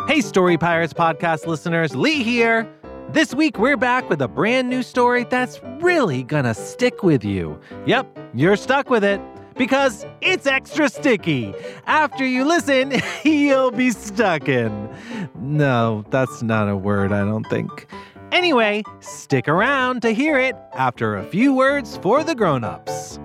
Hey, Story Pirates podcast listeners, Lee here. This week, we're back with a brand new story that's really gonna stick with you. Yep, you're stuck with it because it's extra sticky. After you listen, you'll be stuck in. No, that's not a word, I don't think. Anyway, stick around to hear it after a few words for the grown-ups.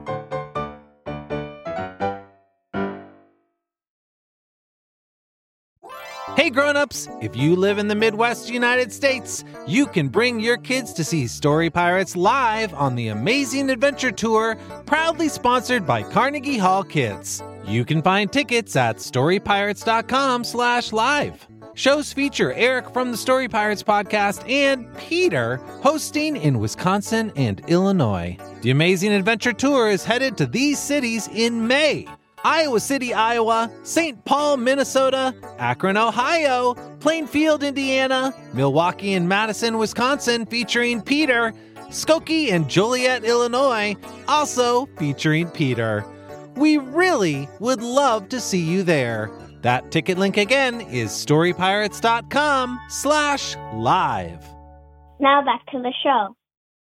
Hey grown-ups, if you live in the Midwest United States, you can bring your kids to see Story Pirates live on the Amazing Adventure Tour, proudly sponsored by Carnegie Hall Kids. You can find tickets at storypirates.com/live. Shows feature Eric from the Story Pirates podcast and Peter hosting in Wisconsin and Illinois. The Amazing Adventure Tour is headed to these cities in May: Iowa City, Iowa, St. Paul, Minnesota, Akron, Ohio, Plainfield, Indiana, Milwaukee and Madison, Wisconsin, featuring Peter, Skokie and Joliet, Illinois, also featuring Peter. We really would love to see you there. That ticket link again is storypirates.com/live. Now back to the show.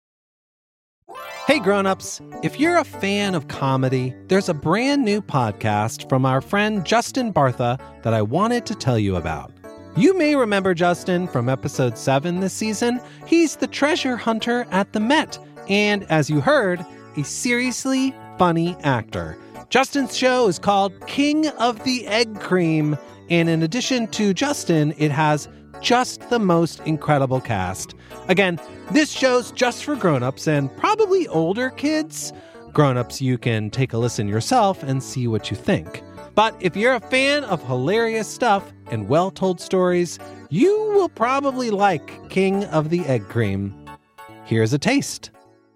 Hey grown-ups, if you're a fan of comedy, there's a brand new podcast from our friend Justin Bartha that I wanted to tell you about. You may remember Justin from episode 7 this season. He's the treasure hunter at the Met, and as you heard, a seriously funny actor. Justin's show is called King of the Egg Cream, and in addition to Justin, it has just the most incredible cast. Again, this show's just for grown-ups and probably older kids. Grown-ups, you can take a listen yourself and see what you think. But if you're a fan of hilarious stuff and well-told stories, you will probably like King of the Egg Cream. Here's a taste.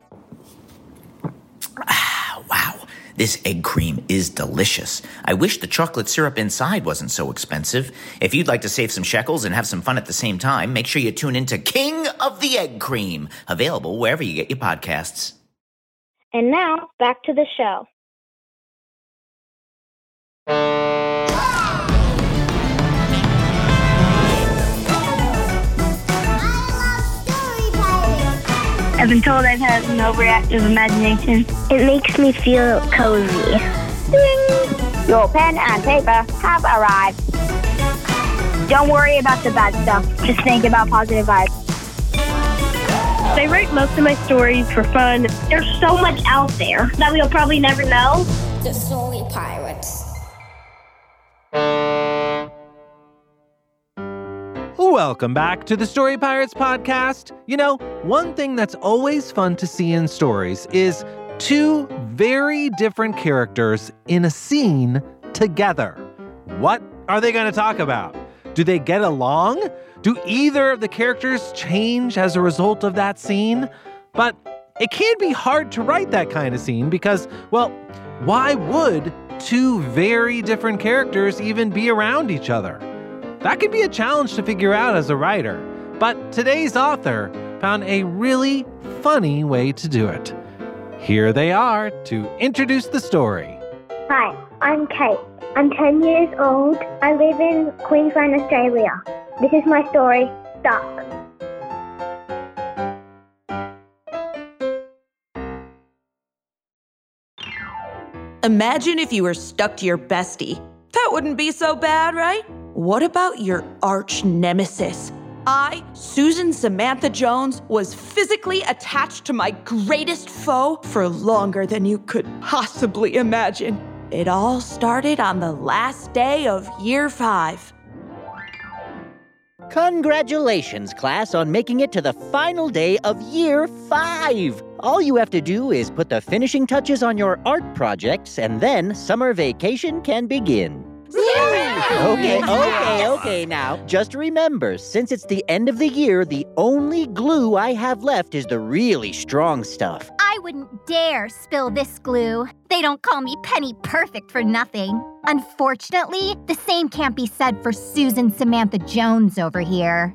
Wow, this egg cream is delicious. I wish the chocolate syrup inside wasn't so expensive. If you'd like to save some shekels and have some fun at the same time, make sure you tune into King of the Egg Cream, available wherever you get your podcasts. And now, back to the show. I've been told I've had an overactive imagination. It makes me feel cozy. Ding! Your pen and paper have arrived. Don't worry about the bad stuff. Just think about positive vibes. I write most of my stories for fun. There's so much out there that we'll probably never know. The Story Pirates. Welcome back to the Story Pirates podcast. You know, one thing that's always fun to see in stories is two very different characters in a scene together. What are they going to talk about? Do they get along? Do either of the characters change as a result of that scene? But it can be hard to write that kind of scene because, well, why would two very different characters even be around each other? That can be a challenge to figure out as a writer, but today's author found a really funny way to do it. Here they are to introduce the story. Hi, I'm Kate. I'm 10 years old. I live in Queensland, Australia. This is my story, Stuck. Imagine if you were stuck to your bestie. That wouldn't be so bad, right? What about your arch nemesis? I, Susan Samantha Jones, was physically attached to my greatest foe for longer than you could possibly imagine. It all started on the last day of year 5. Congratulations, class, on making it to the final day of year 5. All you have to do is put the finishing touches on your art projects, and then summer vacation can begin. Okay, now. Just remember, since it's the end of the year, the only glue I have left is the really strong stuff. I wouldn't dare spill this glue. They don't call me Penny Perfect for nothing. Unfortunately, the same can't be said for Susan Samantha Jones over here.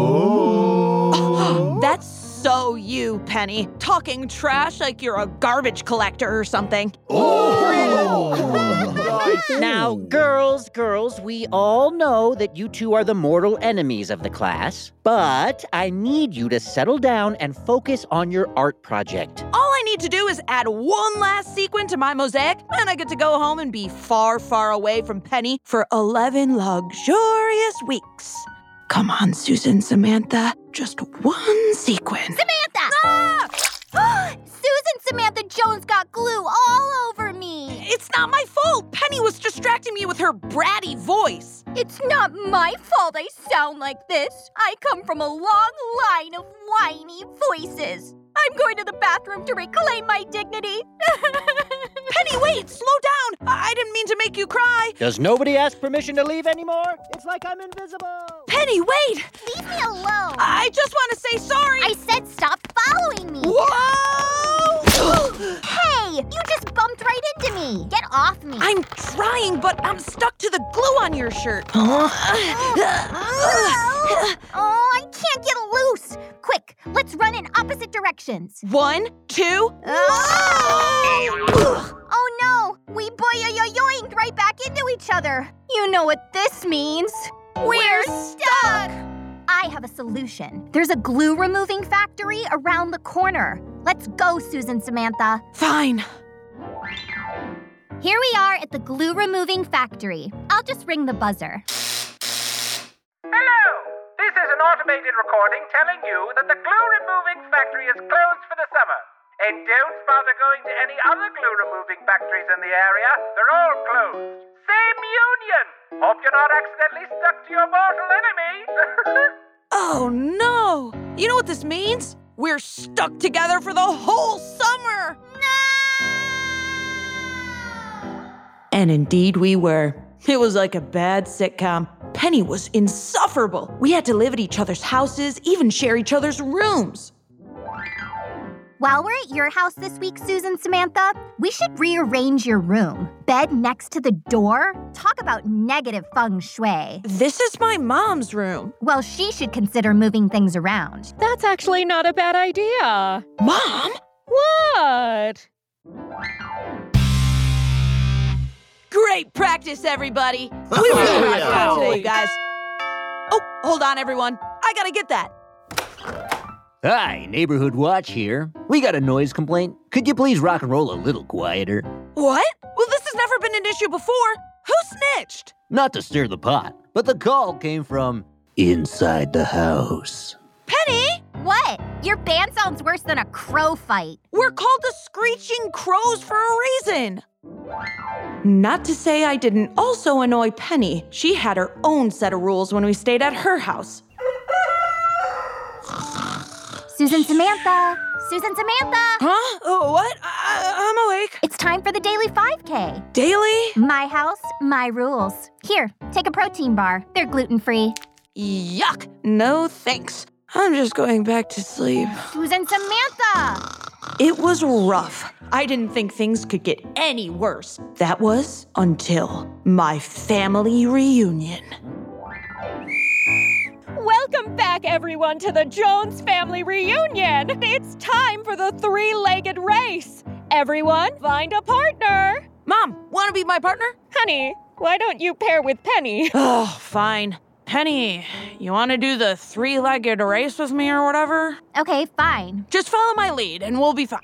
Oh. That's so you, Penny. Talking trash like you're a garbage collector or something. Oh! Now, girls, we all know that you two are the mortal enemies of the class, but I need you to settle down and focus on your art project. All I need to do is add one last sequin to my mosaic, and I get to go home and be far, far away from Penny for 11 luxurious weeks. Come on, Susan, Samantha. Just one sequin. Samantha! Ah! Susan Samantha Jones got glue all over me. It's not my fault. Penny was distracting me with her bratty voice. It's not my fault I sound like this. I come from a long line of whiny voices. I'm going to the bathroom to reclaim my dignity. Penny, wait, slow down. I didn't mean to make you cry. Does nobody ask permission to leave anymore? It's like I'm invisible. Penny, wait. Leave me alone. I just want to say sorry. I said stop following me. Whoa! Hey, you just bumped right into me. Get off me. I'm trying, but I'm stuck to the glue on your shirt. Oh, I can't get loose. Quick, let's run in opposite directions. 1, 2. Oh no, we yoinked right back into each other. You know what this means. We're stuck. I have a solution. There's a glue removing factory around the corner. Let's go, Susan Samantha. Fine. Here we are at the glue removing factory. I'll just ring the buzzer. Hello! This is an automated recording telling you that the glue removing factory is closed for the summer. And don't bother going to any other glue removing factories in the area. They're all closed. Same union! Hope you're not accidentally stuck to your mortal enemy. Oh no! You know what this means? We're stuck together for the whole summer! No! And indeed we were. It was like a bad sitcom. Penny was insufferable. We had to live at each other's houses, even share each other's rooms. While we're at your house this week, Susan Samantha, we should rearrange your room. Bed next to the door? Talk about negative feng shui. This is my mom's room. Well, she should consider moving things around. That's actually not a bad idea. Mom? What? Great practice, everybody. We really had fun today, you guys. Oh, hold on, everyone. I gotta get that. Hi, Neighborhood Watch here. We got a noise complaint. Could you please rock and roll a little quieter? What? Well, this has never been an issue before. Who snitched? Not to stir the pot, but the call came from inside the house. Penny? What? Your band sounds worse than a crow fight. We're called the Screeching Crows for a reason. Not to say I didn't also annoy Penny. She had her own set of rules when we stayed at her house. Susan Samantha! Susan Samantha! Huh? What? I'm awake. It's time for the daily 5K. Daily? My house, my rules. Here, take a protein bar. They're gluten-free. Yuck. No thanks. I'm just going back to sleep. Susan Samantha! It was rough. I didn't think things could get any worse. That was until my family reunion. Welcome back, everyone, to the Jones family reunion. It's time for the three-legged race. Everyone, find a partner. Mom, want to be my partner? Honey, why don't you pair with Penny? Oh, fine. Penny, you want to do the three-legged race with me or whatever? Okay, fine. Just follow my lead and we'll be fine.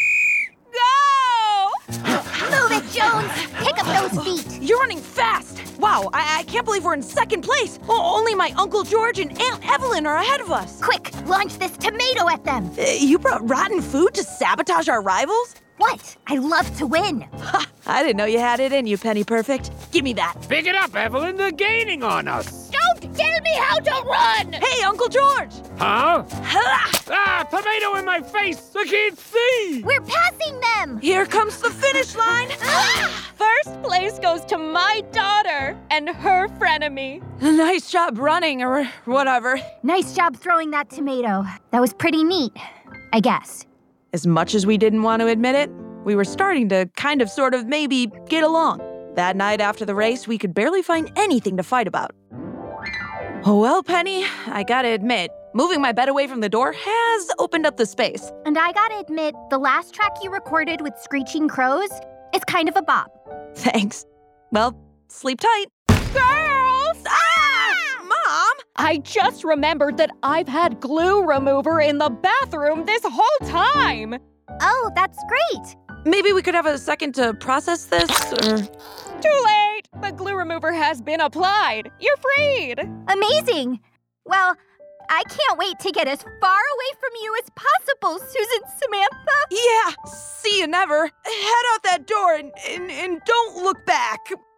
Go! Move it, Jones! Pick up those feet! You're running fast! Wow, I can't believe we're in second place! Only my Uncle George and Aunt Evelyn are ahead of us! Quick, launch this tomato at them! You brought rotten food to sabotage our rivals? What? I love to win! Ha! I didn't know you had it in you, Penny Perfect. Give me that. Pick it up, Evelyn. They're gaining on us. Don't tell me how to run! Hey, Uncle George! Huh? Ha! Ah, tomato in my face! I can't see! We're passing them! Here comes the finish line! First place goes to my daughter and her frenemy. Nice job running, or whatever. Nice job throwing that tomato. That was pretty neat, I guess. As much as we didn't want to admit it, we were starting to sort of, maybe get along. That night after the race, we could barely find anything to fight about. Well, Penny, I gotta admit, moving my bed away from the door has opened up the space. And I gotta admit, the last track you recorded with Screeching Crows is kind of a bop. Thanks. Well, sleep tight. Girls! Mom! I just remembered that I've had glue remover in the bathroom this whole time. Oh, that's great. Maybe we could have a second to process this, or... Too late! The glue remover has been applied. You're freed. Amazing. Well, I can't wait to get as far away from you as possible, Susan Samantha. Yeah, see you never. Head out that door and don't look back.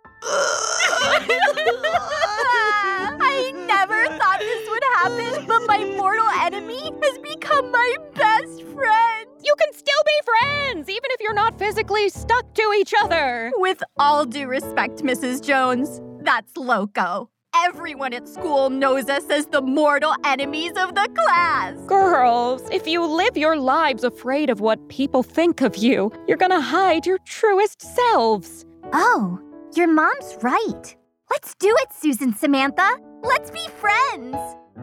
I never thought this would happen, but my mortal enemy has become my best friend. You can still be friends, even if you're not physically stuck to each other. With all due respect, Mrs. Jones, that's loco. Everyone at school knows us as the mortal enemies of the class. Girls, if you live your lives afraid of what people think of you, you're gonna hide your truest selves. Oh, your mom's right. Let's do it, Susan Samantha. Let's be friends.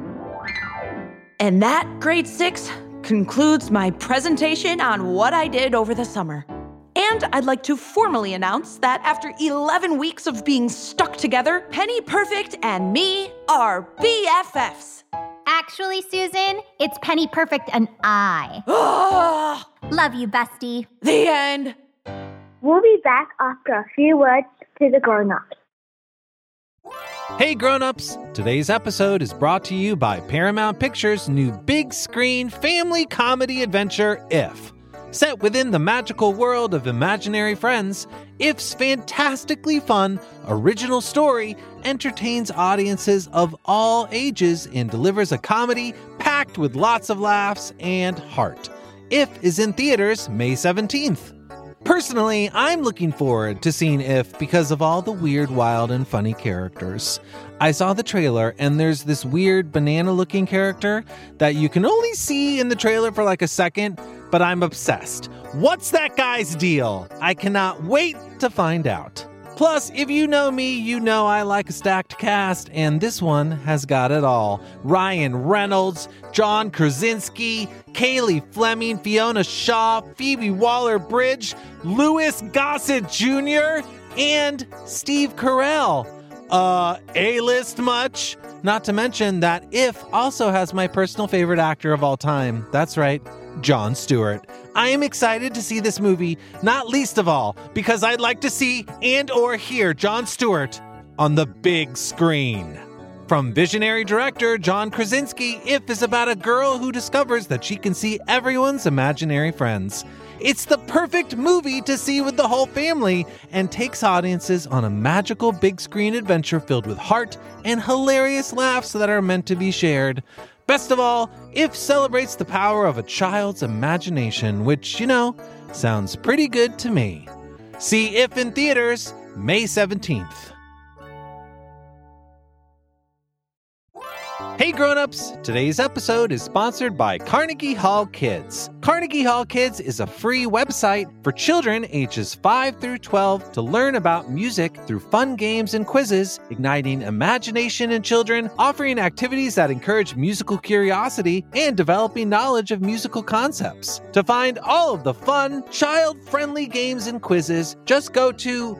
And that, grade 6, concludes my presentation on what I did over the summer. And I'd like to formally announce that after 11 weeks of being stuck together, Penny Perfect and me are BFFs. Actually, Susan, it's Penny Perfect and I. Love you, bestie. The end. We'll be back after a few words to the grown-ups. Hey grown-ups! Today's episode is brought to you by Paramount Pictures' new big screen family comedy adventure, If. Set within the magical world of imaginary friends, If's fantastically fun, original story entertains audiences of all ages and delivers a comedy packed with lots of laughs and heart. If is in theaters May 17th. Personally, I'm looking forward to seeing If because of all the weird, wild, and funny characters. I saw the trailer, and there's this weird banana-looking character that you can only see in the trailer for like a second, but I'm obsessed. What's that guy's deal? I cannot wait to find out. Plus, if you know me, you know I like a stacked cast, and this one has got it all. Ryan Reynolds, John Krasinski, Kaylee Fleming, Fiona Shaw, Phoebe Waller-Bridge, Louis Gossett Jr., and Steve Carell. A-list much? Not to mention that If also has my personal favorite actor of all time. That's right, Jon Stewart. I am excited to see this movie, not least of all, because I'd like to see and or hear Jon Stewart on the big screen. From visionary director John Krasinski, If is about a girl who discovers that she can see everyone's imaginary friends. It's the perfect movie to see with the whole family and takes audiences on a magical big screen adventure filled with heart and hilarious laughs that are meant to be shared. Best of all, If celebrates the power of a child's imagination, which, you know, sounds pretty good to me. See If in theaters May 17th. Hey grown-ups! Today's episode is sponsored by Carnegie Hall Kids. Carnegie Hall Kids is a free website for children ages 5 through 12 to learn about music through fun games and quizzes, igniting imagination in children, offering activities that encourage musical curiosity, and developing knowledge of musical concepts. To find all of the fun, child-friendly games and quizzes, just go to,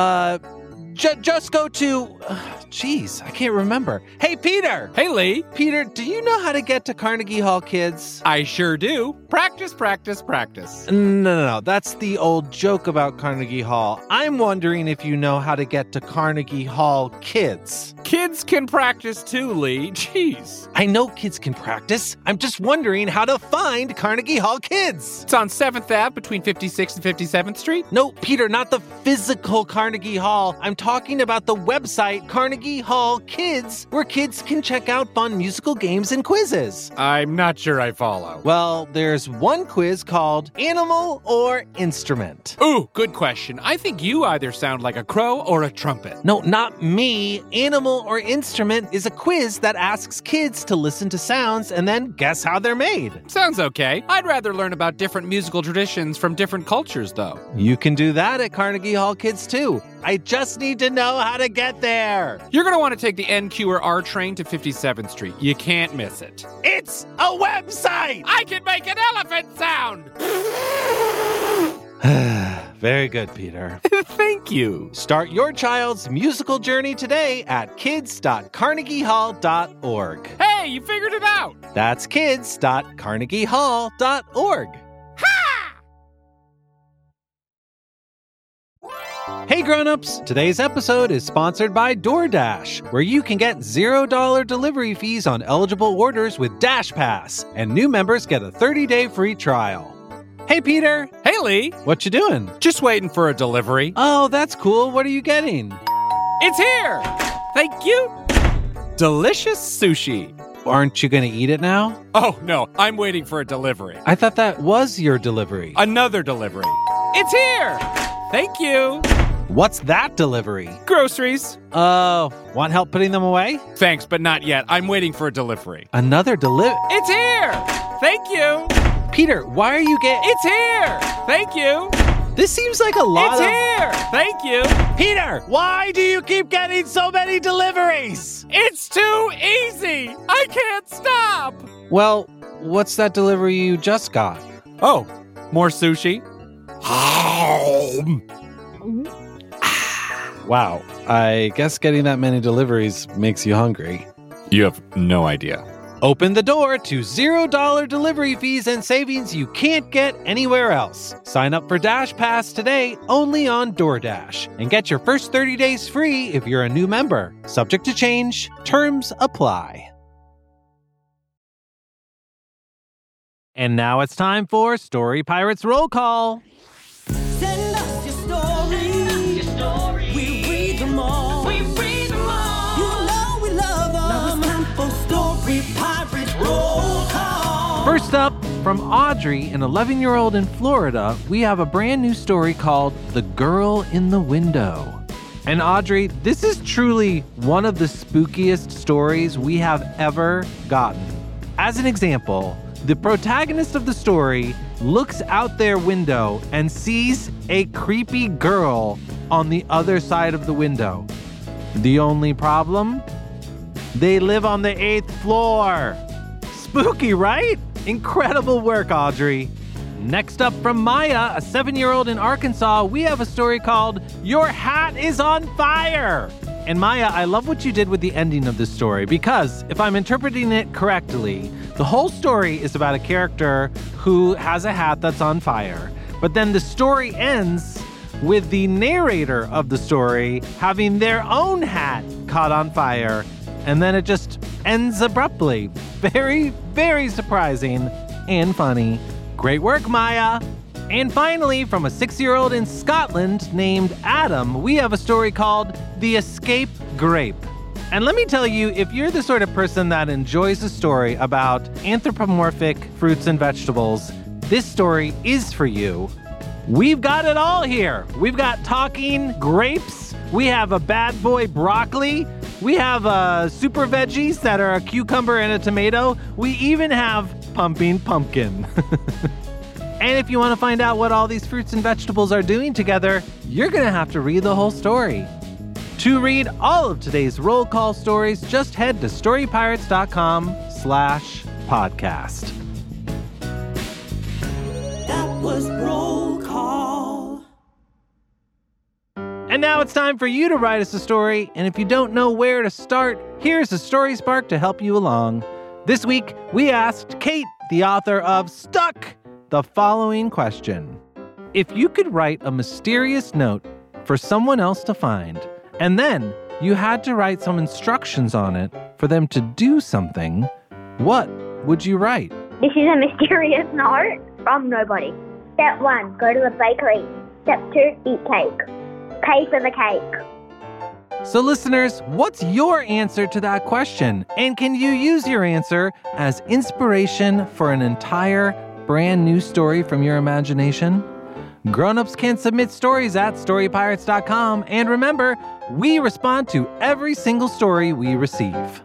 Jeez, I can't remember. Hey, Peter! Hey, Lee! Peter, do you know how to get to Carnegie Hall Kids? I sure do. Practice, practice, practice. No. That's the old joke about Carnegie Hall. I'm wondering if you know how to get to Carnegie Hall Kids. Kids can practice too, Lee. Jeez. I know kids can practice. I'm just wondering how to find Carnegie Hall Kids. It's on 7th Ave between 56th and 57th Street? No, Peter, not the physical Carnegie Hall. I'm talking about the website Carnegie Hall Kids, where kids can check out fun musical games and quizzes. I'm not sure I follow. Well, there's one quiz called Animal or Instrument. Ooh, good question. I think you either sound like a crow or a trumpet. No, not me. Animal or Instrument is a quiz that asks kids to listen to sounds and then guess how they're made. Sounds okay. I'd rather learn about different musical traditions from different cultures, though. You can do that at Carnegie Hall Kids, too. I just need to know how to get there. You're going to want to take the NQ or R train to 57th Street. You can't miss it. It's a website! I can make an elephant sound! Very good, Peter. Thank you. Start your child's musical journey today at kids.carnegiehall.org. Hey, you figured it out. That's kids.carnegiehall.org. Hey grown-ups, today's episode is sponsored by DoorDash, where you can get $0 delivery fees on eligible orders with Dash Pass, and new members get a 30-day free trial. Hey Peter. Hey Lee. What you doing? Just waiting for a delivery. Oh, that's cool. What are you getting? It's here. Thank you. Delicious sushi. Aren't you going to eat it now? Oh, no, I'm waiting for a delivery. I thought that was your delivery. Another delivery. It's here. Thank you. What's that delivery? Groceries. Oh, want help putting them away? Thanks, but not yet. I'm waiting for a delivery. Another delivery? It's here. Thank you. Peter, why are you getting... It's here. Thank you. This seems like a lot It's here. Thank you. Peter, why do you keep getting so many deliveries? It's too easy. I can't stop. Well, what's that delivery you just got? Oh, more sushi. Wow, I guess getting that many deliveries makes you hungry. You have no idea. Open the door to $0 delivery fees and savings you can't get anywhere else. Sign up for Dash Pass today only on DoorDash and get your first 30 days free if you're a new member. Subject to change. Terms apply. And now it's time for Story Pirates Roll Call. Send us your story. We read them all. You know we love them. Now it's time for Story Pirates Roll Call. First up, from Audrey, an 11-year-old in Florida, we have a brand new story called The Girl in the Window. And Audrey, this is truly one of the spookiest stories we have ever gotten. As an example, the protagonist of the story looks out their window and sees a creepy girl on the other side of the window. The only problem? They live on the 8th floor. Spooky, right? Incredible work, Audrey. Next up from Maya, a 7-year-old in Arkansas, we have a story called Your Hat is on Fire. And Maya, I love what you did with the ending of this story because, if I'm interpreting it correctly, the whole story is about a character who has a hat that's on fire. But then the story ends with the narrator of the story having their own hat caught on fire. And then it just ends abruptly. Very, very surprising and funny. Great work, Maya. And finally, from a 6-year-old in Scotland named Adam, we have a story called The Escape Grape. And let me tell you, if you're the sort of person that enjoys a story about anthropomorphic fruits and vegetables, this story is for you. We've got it all here. We've got talking grapes. We have a bad boy broccoli. We have super veggies that are a cucumber and a tomato. We even have pumping pumpkin. And if you want to find out what all these fruits and vegetables are doing together, you're going to have to read the whole story. To read all of today's roll call stories, just head to storypirates.com/podcast. That was roll call. And now it's time for you to write us a story. And if you don't know where to start, here's a Story Spark to help you along. This week, we asked Kate, the author of Stuck, the following question. If you could write a mysterious note for someone else to find, and then you had to write some instructions on it for them to do something, what would you write? This is a mysterious note from nobody. Step 1, go to the bakery. Step 2, eat cake. Pay for the cake. So listeners, what's your answer to that question? And can you use your answer as inspiration for an entire brand new story from your imagination? Grown-ups can submit stories at storypirates.com. And remember, we respond to every single story we receive.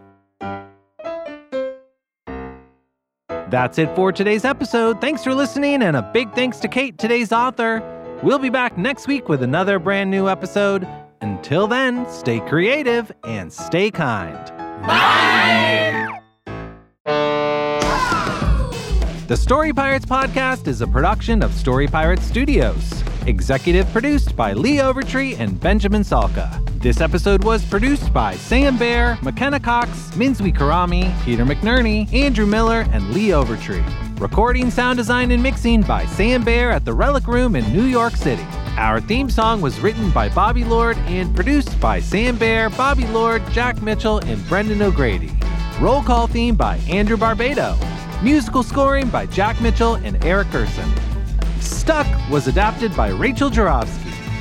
That's it for today's episode. Thanks for listening, and a big thanks to Kate, today's author. We'll be back next week with another brand new episode. Until then, stay creative and stay kind. Bye! The Story Pirates podcast is a production of Story Pirates Studios. Executive produced by Lee Overtree and Benjamin Salka. This episode was produced by Sam Baer, McKenna Cox, Minzwi Karami, Peter McNerney, Andrew Miller, and Lee Overtree. Recording, sound design, and mixing by Sam Baer at the Relic Room in New York City. Our theme song was written by Bobby Lord and produced by Sam Baer, Bobby Lord, Jack Mitchell, and Brendan O'Grady. Roll call theme by Andrew Barbado. Musical scoring by Jack Mitchell and Eric Gerson. Stuck was adapted by Rachel Jarofsky.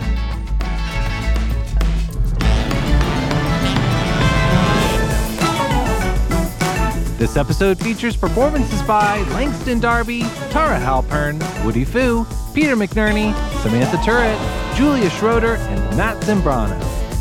This episode features performances by Langston Darby, Tara Halpern, Woody Fu, Peter McNerney, Samantha Turret, Julia Schroeder, and Matt Zimbrano.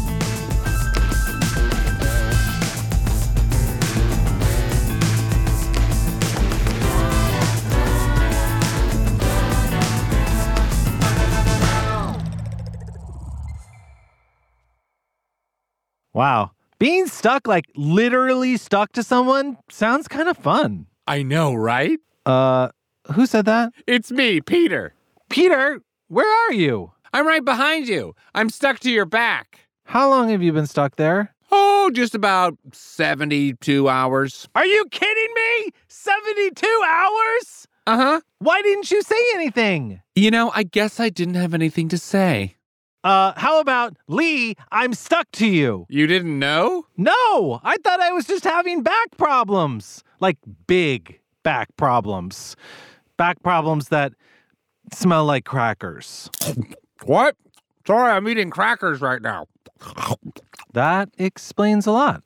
Wow. Being stuck, like literally stuck to someone, sounds kind of fun. I know, right? Who said that? It's me, Peter. Peter, where are you? I'm right behind you. I'm stuck to your back. How long have you been stuck there? Oh, just about 72 hours. Are you kidding me? 72 hours? Uh-huh. Why didn't you say anything? You know, I guess I didn't have anything to say. How about, Lee, I'm stuck to you? You didn't know? No, I thought I was just having back problems. Like big back problems. Back problems that smell like crackers. What? Sorry, I'm eating crackers right now. That explains a lot.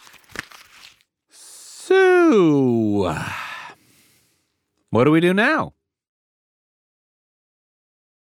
So, what do we do now?